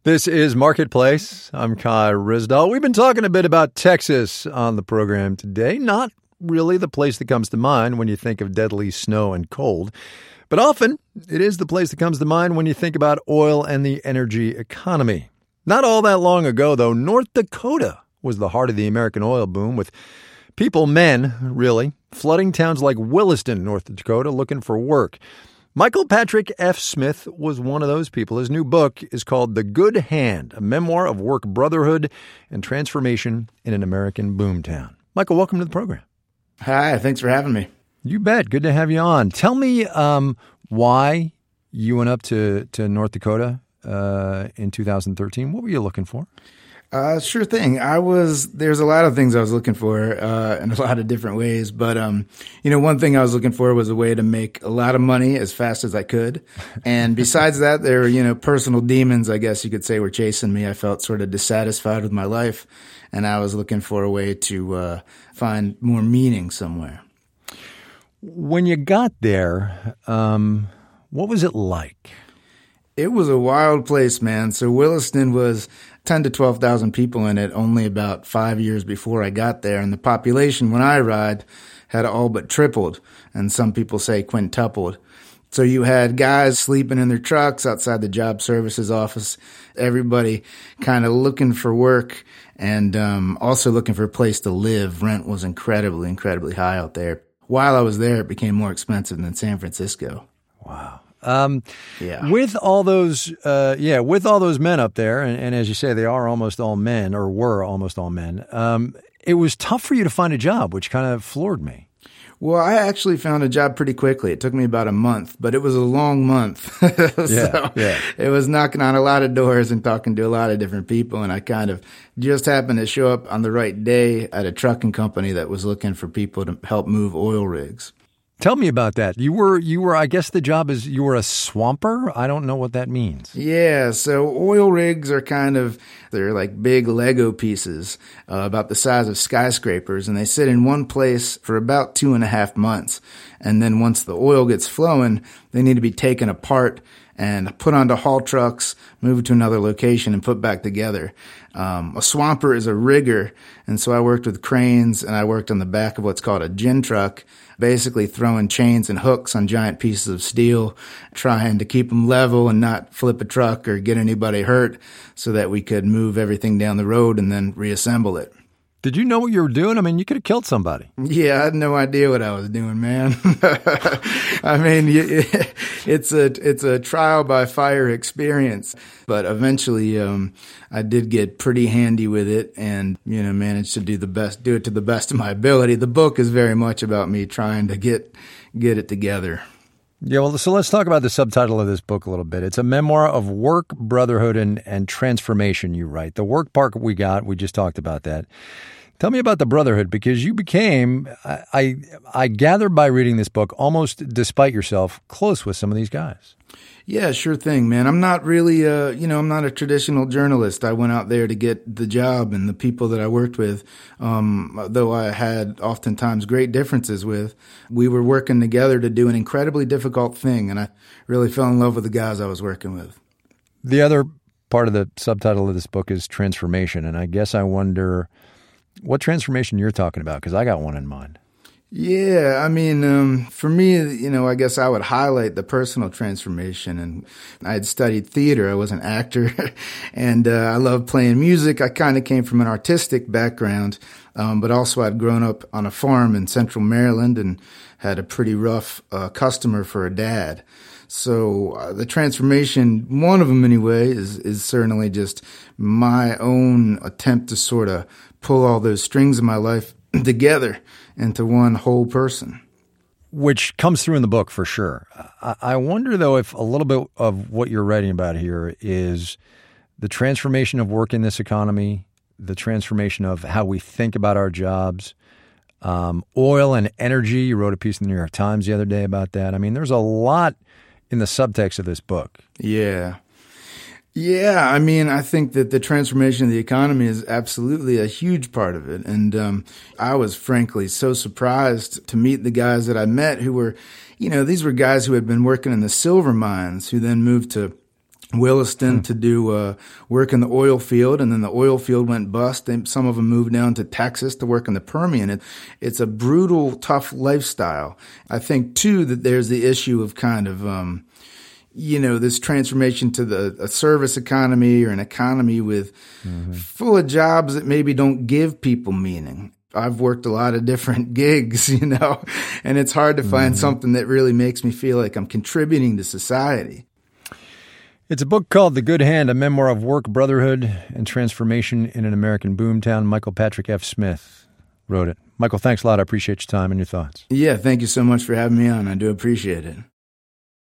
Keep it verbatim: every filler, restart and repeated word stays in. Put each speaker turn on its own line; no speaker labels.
This is Marketplace. I'm Kai Ryssdal. We've been talking a bit about Texas on the program today. Not really the place that comes to mind when you think of deadly snow and cold, but often it is the place that comes to mind when you think about oil and the energy economy. Not all that long ago, though, North Dakota was the heart of the American oil boom, with people, men, really, flooding towns like Williston, North Dakota, looking for work. Michael Patrick F. Smith was one of those people. His new book is called The Good Hand, a memoir of work brotherhood and transformation in an American boomtown. Michael, welcome to the program.
Hi, thanks for having me.
You bet. Good to have you on. Tell me um, why you went up to, to North Dakota uh, in two thousand thirteen. What were you looking for?
Uh, sure thing. I was, there's a lot of things I was looking for, uh, in a lot of different ways. But, um, you know, one thing I was looking for was a way to make a lot of money as fast as I could. And besides that, there were, you know, personal demons, I guess you could say, were chasing me. I felt sort of dissatisfied with my life, and I was looking for a way to, uh, find more meaning somewhere.
When you got there, um, what was it like?
It was a wild place, man. So Williston was ten to twelve thousand people in it only about five years before I got there. And the population when I arrived had all but tripled, and some people say quintupled. So you had guys sleeping in their trucks outside the job services office, everybody kind of looking for work and um, also looking for a place to live. Rent was incredibly, incredibly high out there. While I was there, it became more expensive than San Francisco.
Wow. Um,
yeah.
With all those, uh, yeah, with all those men up there, and, and as you say, they are almost all men, or were almost all men. Um, it was tough for you to find a job, which kind of floored me.
Well, I actually found a job pretty quickly. It took me about a month, but it was a long month. so
yeah, yeah.
It was knocking on a lot of doors and talking to a lot of different people. And I kind of just happened to show up on the right day at a trucking company that was looking for people to help move oil rigs.
Tell me about that. You were, you were, I guess the job is you were a swamper? I don't know what that means.
Yeah, so oil rigs are kind of, they're like big Lego pieces uh, about the size of skyscrapers, and they sit in one place for about two and a half months. And then once the oil gets flowing, they need to be taken apart and put onto haul trucks, moved to another location, and put back together. Um, a swamper is a rigger, and so I worked with cranes, and I worked on the back of what's called a gin truck, basically throwing chains and hooks on giant pieces of steel, trying to keep them level and not flip a truck or get anybody hurt so that we could move everything down the road and then reassemble it.
Did you know what you were doing? I mean, you could have killed somebody.
Yeah, I had no idea what I was doing, man. I mean, it's a it's a trial by fire experience, but eventually, um, I did get pretty handy with it, and you know, managed to do the best, do it to the best of my ability. The book is very much about me trying to get get it together.
Yeah, well, so let's talk about the subtitle of this book a little bit. It's a memoir of work, brotherhood, and, and transformation, you write. The work part we got, we just talked about that. Tell me about the brotherhood, because you became, I, I, I gather by reading this book, almost despite yourself, close with some of these guys.
Yeah, sure thing, man. I'm not really, uh, you know, I'm not a traditional journalist. I went out there to get the job, and the people that I worked with, um, though I had oftentimes great differences with, we were working together to do an incredibly difficult thing, and I really fell in love with the guys I was working with.
The other part of the subtitle of this book is transformation, and I guess I wonder what transformation you're talking about, because I got one in mind.
Yeah, I mean, um, for me, you know, I guess I would highlight the personal transformation. And I had studied theater. I was an actor, and uh, I loved playing music. I kind of came from an artistic background, um, but also I'd grown up on a farm in central Maryland and had a pretty rough uh, customer for a dad. So uh, the transformation, one of them anyway, is, is certainly just my own attempt to sort of pull all those strings in my life together into one whole person.
Which comes through in the book for sure. I, I wonder, though, if a little bit of what you're writing about here is the transformation of work in this economy, the transformation of how we think about our jobs, um, oil and energy. You wrote a piece in the New York Times the other day about that. I mean, there's a lot in the subtext of this book.
Yeah. Yeah, I mean, I think that the transformation of the economy is absolutely a huge part of it. And um, I was frankly so surprised to meet the guys that I met who were, you know, these were guys who had been working in the silver mines who then moved to Williston hmm. to do uh, work in the oil field, and then the oil field went bust. And some of them moved down to Texas to work in the Permian. It, it's a brutal, tough lifestyle. I think, too, that there's the issue of kind of, um, you know, this transformation to the a service economy or an economy with mm-hmm. full of jobs that maybe don't give people meaning. I've worked a lot of different gigs, you know, and it's hard to find mm-hmm. something that really makes me feel like I'm contributing to society.
It's a book called The Good Hand, a memoir of work, brotherhood, and transformation in an American boomtown. Michael Patrick F. Smith wrote it. Michael, thanks a lot. I appreciate your time and your thoughts.
Yeah, thank you so much for having me on. I do appreciate it.